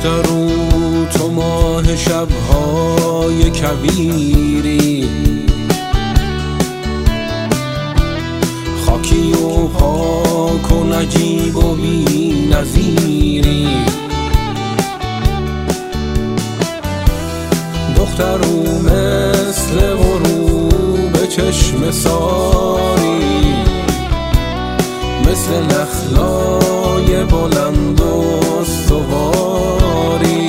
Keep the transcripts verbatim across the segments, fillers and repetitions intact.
دخترو تو ماه شبهای کویری، خاکی و پاک و نجیب و بی نظیری. دخترو مثل غروب چشم ساری، مثل نخلای بلند و استواری.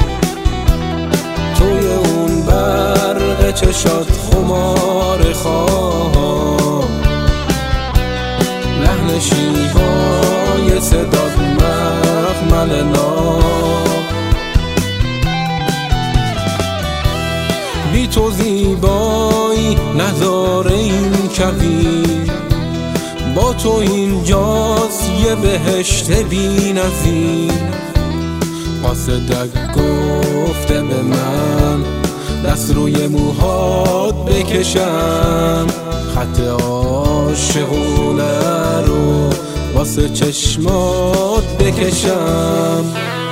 توی اون برق چشات خمار خواه، لحن شیوای صدات مخمل ناب. بی تو زیبایی نظاره این کویر، با تو اینجاست یه بهشت بی نظیر. قاصدک گفته به من دست روی موهات بکشم، خط عاشقونه رو واسه چشمات بکشم.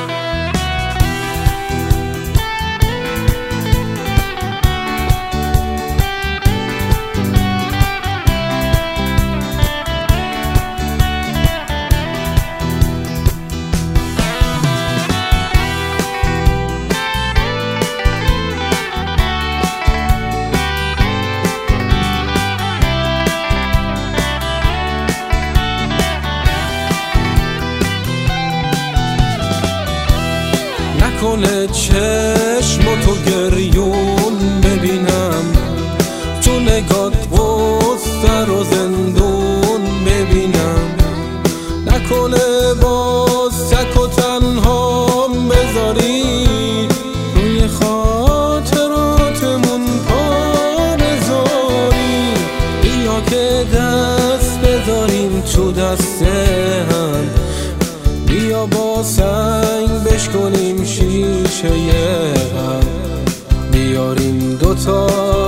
نکنه چشم تو گریون ببینم، تو نگات غصه رو زندون ببینم. نکنه باز تک و تنها بذاری، روی خاطراتمون پا بذاری. بیا که دست بذاریم تو دست هم، بیا با سنگ بشکنیم شیشه هم، بیاریم دوتا